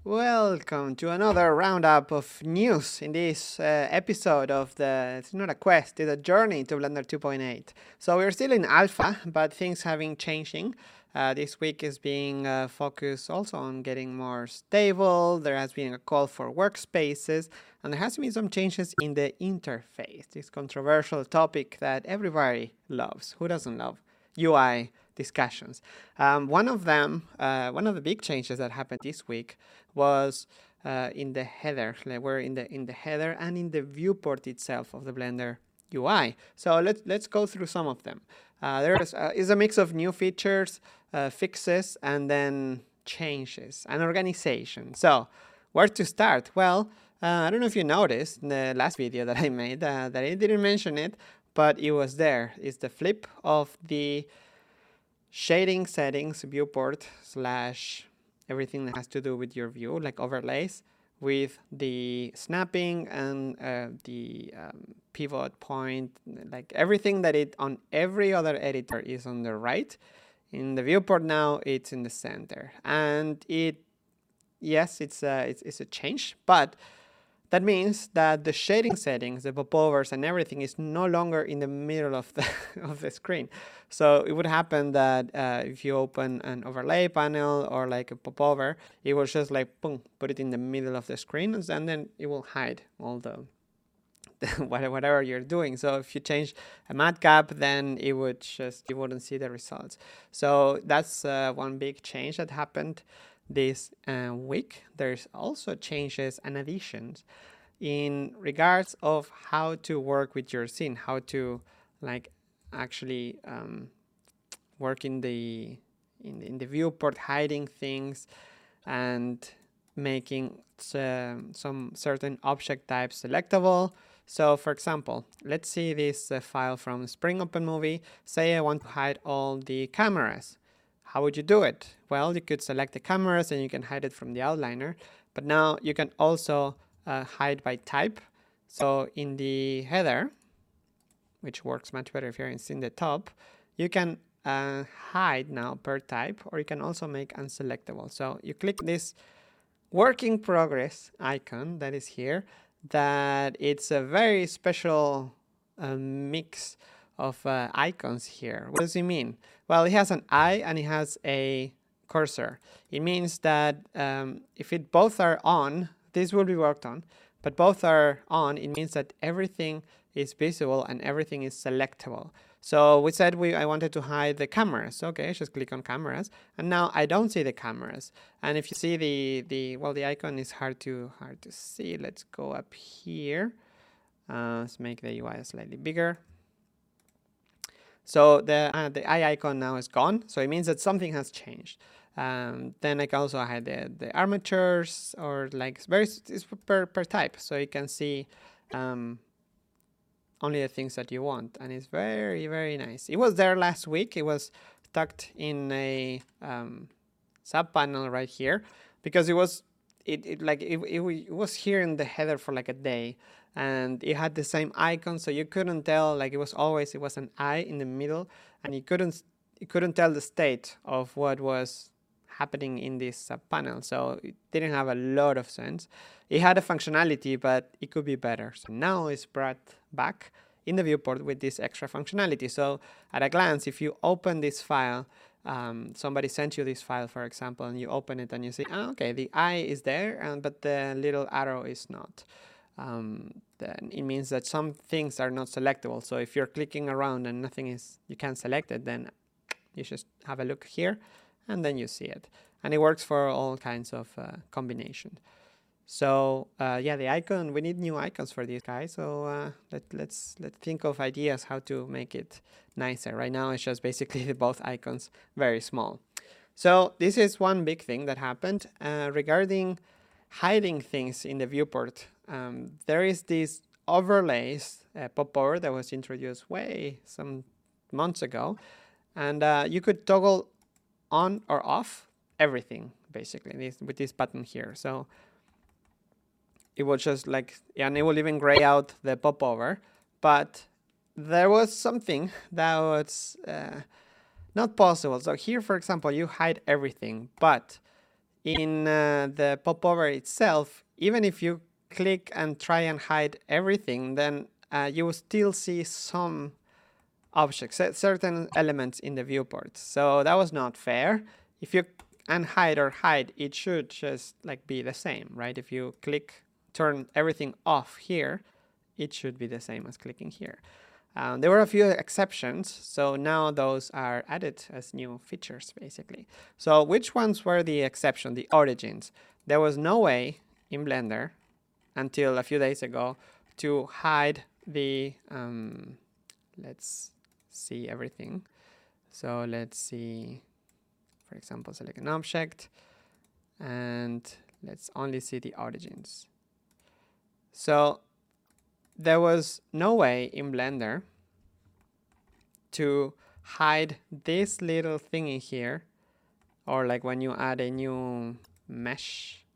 Welcome to another roundup of news in this episode of it's not a quest, it's a journey to Blender 2.8. So we're still in alpha, but things have been changing. This week is being focused also on getting more stable. There has been a call for workspaces, and there has been some changes in the interface. This controversial topic that everybody loves. Who doesn't love UI discussions? One of the big changes that happened this week was in the header. Like we're in the header and in the viewport itself of the Blender UI. So let's go through some of them. There is a mix of new features, fixes, and then changes and organization. So where to start? Well, I don't know if you noticed in the last video that I made that I didn't mention it, but it was there. It's the flip of the shading settings viewport slash everything that has to do with your view, like overlays, with the snapping and the pivot point, like everything that it on every other editor is on the right. In the viewport now, it's in the center, and yes, it's a change, but that means that the shading settings, the popovers and everything is no longer in the middle of the of the screen. So it would happen that if you open an overlay panel or like a popover, it will just like boom, put it in the middle of the screen, and then it will hide all the whatever you're doing. So if you change a matcap, then you wouldn't see the results. So that's one big change that happened this week. There's also changes and additions in regards of how to work with your scene, how to like actually work in the viewport, hiding things and making some certain object types selectable. So for example, let's see this file from Spring Open Movie. Say I want to hide all the cameras. How would you do it? Well, you could select the cameras and you can hide it from the outliner, but now you can also hide by type. So in the header, which works much better if you're in the top, you can hide now per type, or you can also make unselectable. So you click this work in progress icon that is here, that it's a very special mix of icons here. What does it mean? Well, it has an eye and it has a cursor. It means that if both are on, this will be worked on, but both are on, it means that everything is visible and everything is selectable. So we said I wanted to hide the cameras. Okay, just click on cameras, and now I don't see the cameras. And if you see the icon is hard to see. Let's go up here. Let's make the UI slightly bigger. So the eye icon now is gone. So it means that something has changed. Then I can also hide the armatures, or like it's per type, so you can see only the things that you want, and it's very, very nice. It was there last week. It was tucked in a sub panel right here, because it was here in the header for like a day, and it had the same icon, so you couldn't tell, like it was an eye in the middle, and you couldn't tell the state of what was happening in this sub panel. So it didn't have a lot of sense. It had a functionality, but it could be better. So now it's brought back in the viewport with this extra functionality. So at a glance, if you open this file, somebody sent you this file, for example, and you open it and you see, okay, the eye is there, but the little arrow is not. Then it means that some things are not selectable. So if you're clicking around and you can't select it, then you just have a look here, and then you see it. And it works for all kinds of combinations. So the icon, we need new icons for these guys. So let's think of ideas how to make it nicer. Right now it's just basically both icons very small. So this is one big thing that happened regarding hiding things in the viewport. There is this overlays popover that was introduced some months ago, and you could toggle on or off everything basically with this button here. So it will just and it will even gray out the popover, but there was something that was not possible. So here, for example, you hide everything, but in the popover itself, even if you click and try and hide everything, then you will still see some objects, certain elements in the viewport. So that was not fair. If you unhide or hide, it should just like be the same, right? If you turn everything off here, it should be the same as clicking here. There were a few exceptions, so now those are added as new features, basically. So which ones were the exception, the origins? There was no way in Blender until a few days ago to hide the, let's see everything. So let's see, for example, select an object, and let's only see the origins. So there was no way in Blender to hide this little thingy here, or like when you add a new mesh,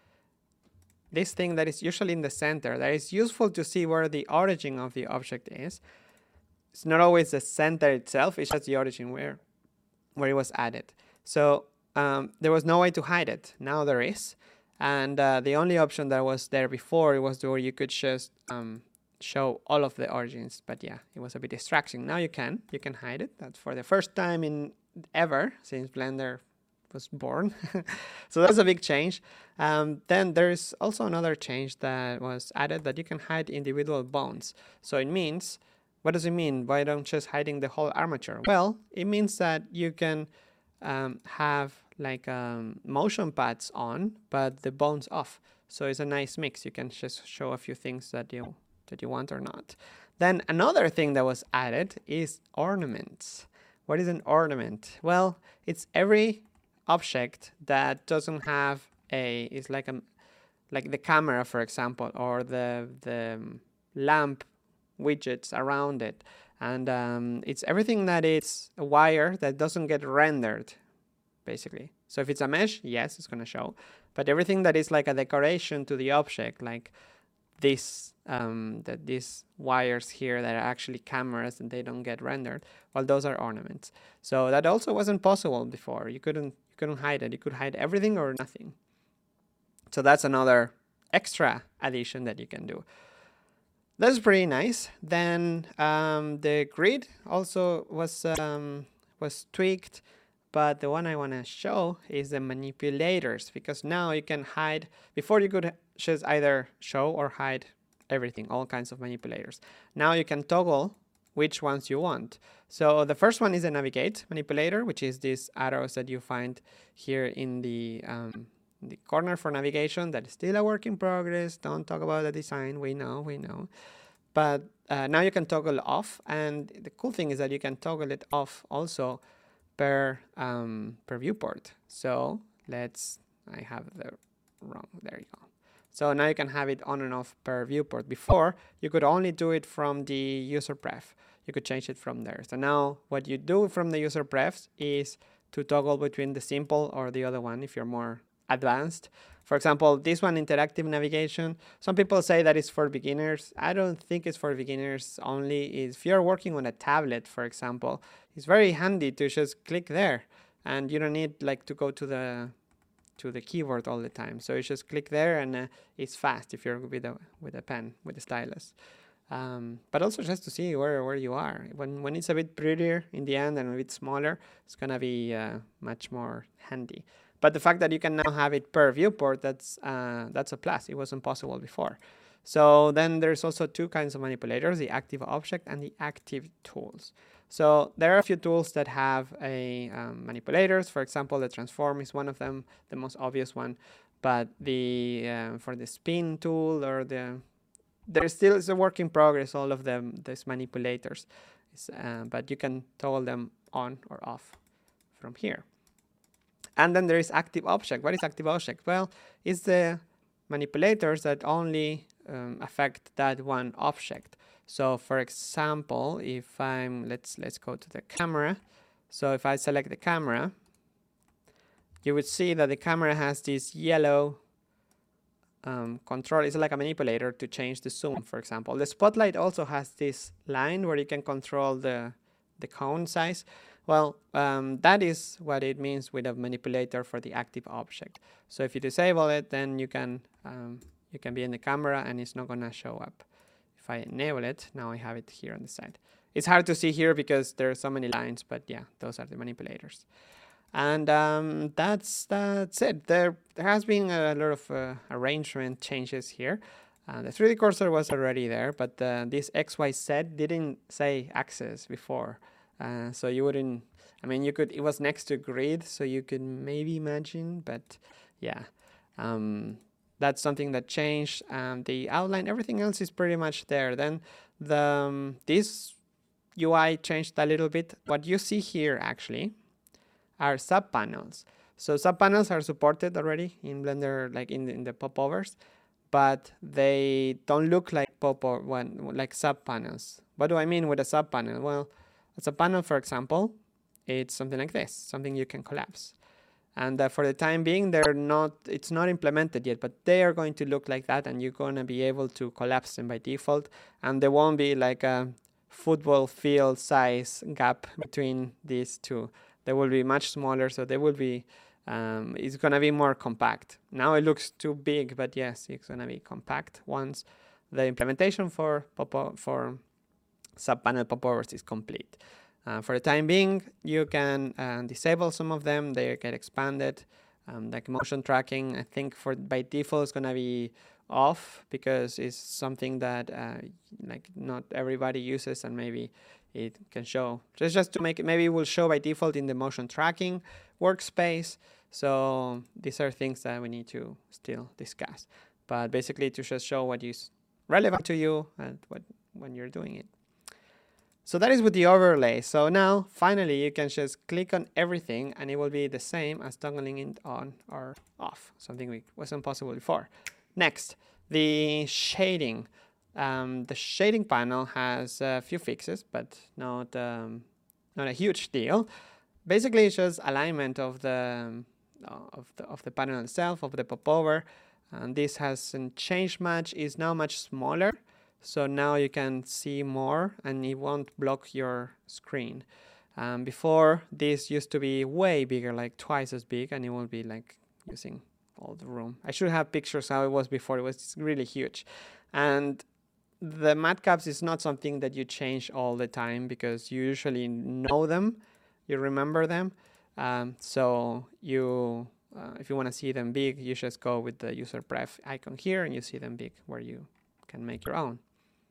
this thing that is usually in the center, that is useful to see where the origin of the object is. It's not always the center itself, it's just the origin where it was added. So there was no way to hide it. Now there is. And the only option that was there before, it was where you could just show all of the origins. But yeah, it was a bit distracting. Now you can hide it. That's for the first time in ever since Blender was born. So that's a big change. Then there's also another change that was added, that you can hide individual bones. So it means, what does it mean? Why don't just hiding the whole armature? Well, it means that you can have like motion pads on, but the bones off. So it's a nice mix. You can just show a few things that you want or not. Then another thing that was added is ornaments. What is an ornament? Well, it's every object that doesn't have it's like the camera, for example, or the lamp widgets around it. And it's everything that is a wire that doesn't get rendered, basically. So if it's a mesh, yes, it's going to show. But everything that is like a decoration to the object, like these wires here that are actually cameras and they don't get rendered, well, those are ornaments. So that also wasn't possible before. You couldn't hide it. You could hide everything or nothing. So that's another extra addition that you can do. That's pretty nice. Then the grid also was tweaked, but the one I want to show is the manipulators, because now you can hide. Before you could just either show or hide everything, all kinds of manipulators. Now you can toggle which ones you want. So the first one is the navigate manipulator, which is these arrows that you find here in the corner for navigation. That is still a work in progress. Don't talk about the design. We know. But now you can toggle off, and the cool thing is that you can toggle it off also per viewport. So I have the wrong, there you go. So now you can have it on and off per viewport. Before, you could only do it from the user pref. You could change it from there. So now what you do from the user prefs is to toggle between the simple or the other one if you're more advanced. For example, this one, interactive navigation, some people say that it's for beginners. I don't think it's for beginners only. If you're working on a tablet, for example, it's very handy to just click there, and you don't need like to go to the keyboard all the time. So you just click there, and it's fast if you're with a pen, with a stylus. But also just to see where you are. When it's a bit prettier in the end and a bit smaller, it's gonna be much more handy. But the fact that you can now have it per viewport, that's a plus. It wasn't possible before. So then there's also two kinds of manipulators, the active object and the active tools. So there are a few tools that have manipulators. For example, the transform is one of them, the most obvious one. But for the spin tool or there's still a work in progress, all of them, these manipulators. But you can toggle them on or off from here. And then there is active object. What is active object? Well, it's the manipulators that only affect that one object. So for example, if let's go to the camera. So if I select the camera, you would see that the camera has this yellow control. It's like a manipulator to change the zoom, for example. The spotlight also has this line where you can control the cone size. Well, that is what it means with a manipulator for the active object. So if you disable it, then you can be in the camera and it's not gonna show up. If I enable it, now I have it here on the side. It's hard to see here because there are so many lines, but yeah, those are the manipulators. And that's it. There has been a lot of arrangement changes here. The 3D cursor was already there, but this XYZ didn't say axis before. So you wouldn't, I mean, you could, it was next to grid, so you could maybe imagine, but yeah. That's something that changed. The outline, everything else is pretty much there. Then this UI changed a little bit. What you see here actually are subpanels. So subpanels are supported already in Blender, like in the popovers, but they don't look like like subpanels. What do I mean with a subpanel? Well, a subpanel, for example, it's something like this, something you can collapse. And for the time being, it's not implemented yet, but they are going to look like that, and you're going to be able to collapse them by default, and there won't be like a football field size gap between these two. They will be much smaller, so they will be, it's going to be more compact. Now it looks too big, but yes, it's going to be compact once the implementation for subpanel popovers is complete. For the time being, you can disable some of them. They get expanded. Like motion tracking, I think by default it's going to be off because it's something that like not everybody uses, and maybe it can show just to make it, maybe it will show by default in the motion tracking workspace. So these are things that we need to still discuss, but basically to just show what is relevant to you and when you're doing it. So that is with the overlay. So now finally you can just click on everything and it will be the same as toggling it on or off, something which wasn't possible before. Next, the shading. The shading panel has a few fixes, but not a huge deal. Basically, it's just alignment of the panel itself, of the popover, and this hasn't changed much. It's now much smaller, so now you can see more, and it won't block your screen. Before, this used to be way bigger, like twice as big, and it will be like using all the room. I should have pictures how it was before. It was really huge. And the matcaps is not something that you change all the time because you usually know them, you remember them. So you, if you want to see them big, you just go with the user pref icon here and you see them big where you can make your own.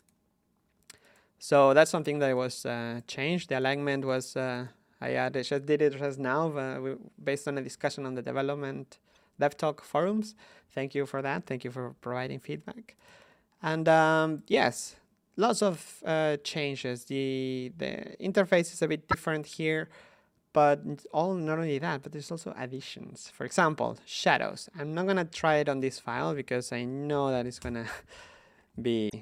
So that's something that was changed. The alignment was, I just did it just now based on a discussion on the DevTalk forums. Thank you for that. Thank you for providing feedback. And yes, lots of changes. The interface is a bit different here, but not only that, but there's also additions. For example, shadows. I'm not gonna try it on this file because I know that it's gonna be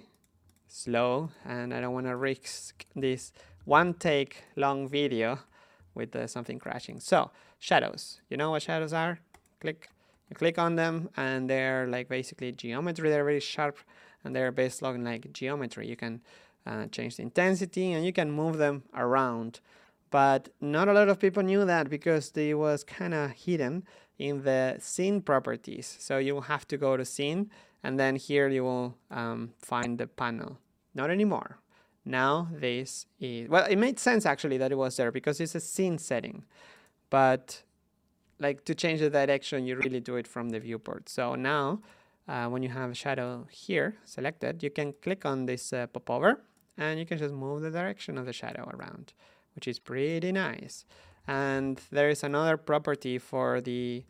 slow, and I don't want to risk this one take long video with something crashing. So shadows, you know what shadows are? You click on them, and they're like basically geometry. They're very sharp, and they're based on like geometry. You can change the intensity, and you can move them around. But not a lot of people knew that because it was kind of hidden in the scene properties. So you will have to go to scene, and then here you will find the panel. Not anymore. Now this is, well, it made sense actually that it was there because it's a scene setting. But like to change the direction, you really do it from the viewport. So now when you have a shadow here selected, you can click on this popover, and you can just move the direction of the shadow around, which is pretty nice. And there is another property for the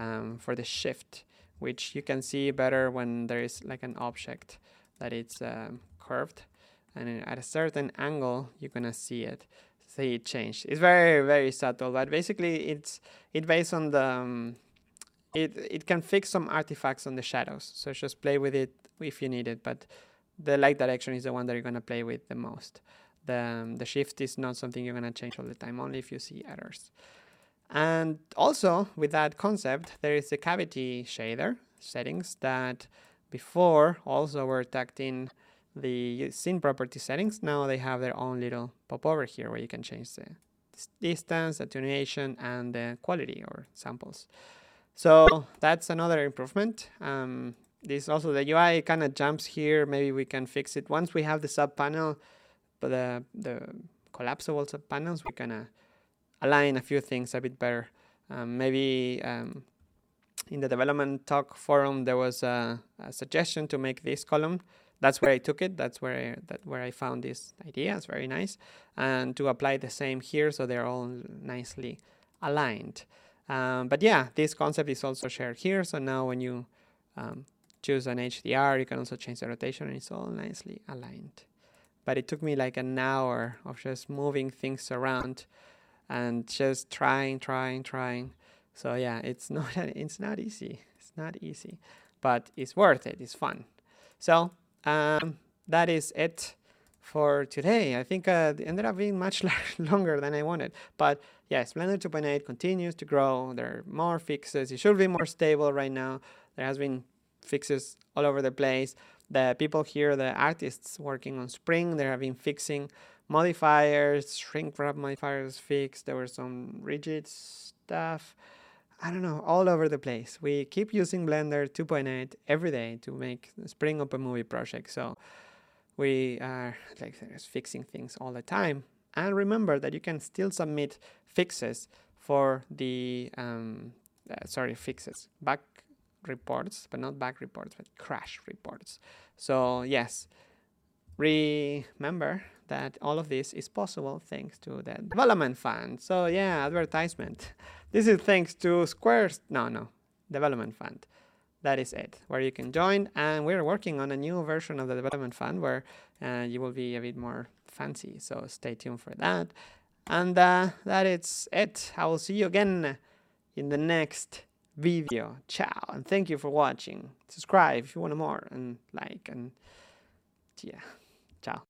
shift, which you can see better when there is like an object that it's curved, and at a certain angle you're gonna see it change. It's very, very subtle, but basically it's based on the it can fix some artifacts on the shadows, so just play with it if you need it, but the light direction is the one that you're gonna play with the most. The shift is not something you're gonna change all the time, only if you see errors. And also with that concept, there is a cavity shader settings that before also were tucked in the scene property settings. Now they have their own little popover here where you can change distance, attenuation, and the quality or samples. So that's another improvement. This also, the UI kind of jumps here. Maybe we can fix it once we have the sub panel, but the collapsible sub panels, we can align a few things a bit better. Maybe in the development talk forum there was a suggestion to make this column. That's where I took it. That's where I found this idea. It's very nice, and to apply the same here so they're all nicely aligned. But yeah, this concept is also shared here. So now when you choose an HDR, you can also change the rotation, and it's all nicely aligned. But it took me like an hour of just moving things around and just trying. So yeah, it's not easy. It's not easy, but it's worth it. It's fun. So that is it for today. I think it ended up being much longer than I wanted. But yes, Blender 2.8 continues to grow. There are more fixes. It should be more stable right now. There has been fixes all over the place. The people here, the artists working on Spring, they have been fixing modifiers, shrink wrap modifiers fixed. There were some rigid stuff. I don't know, all over the place. We keep using Blender 2.8 every day to make the Spring Open Movie project. So we are like fixing things all the time. And remember that you can still submit fixes for the bug reports, but not bug reports, but crash reports. So yes, remember that all of this is possible thanks to the development fund. So yeah, advertisement. This is thanks to Square's development fund. That is it, where you can join. And we're working on a new version of the development fund where you will be a bit more fancy. So stay tuned for that. And that is it. I will see you again in the next video. Ciao. And thank you for watching. Subscribe if you want more, and like, and yeah. Ciao.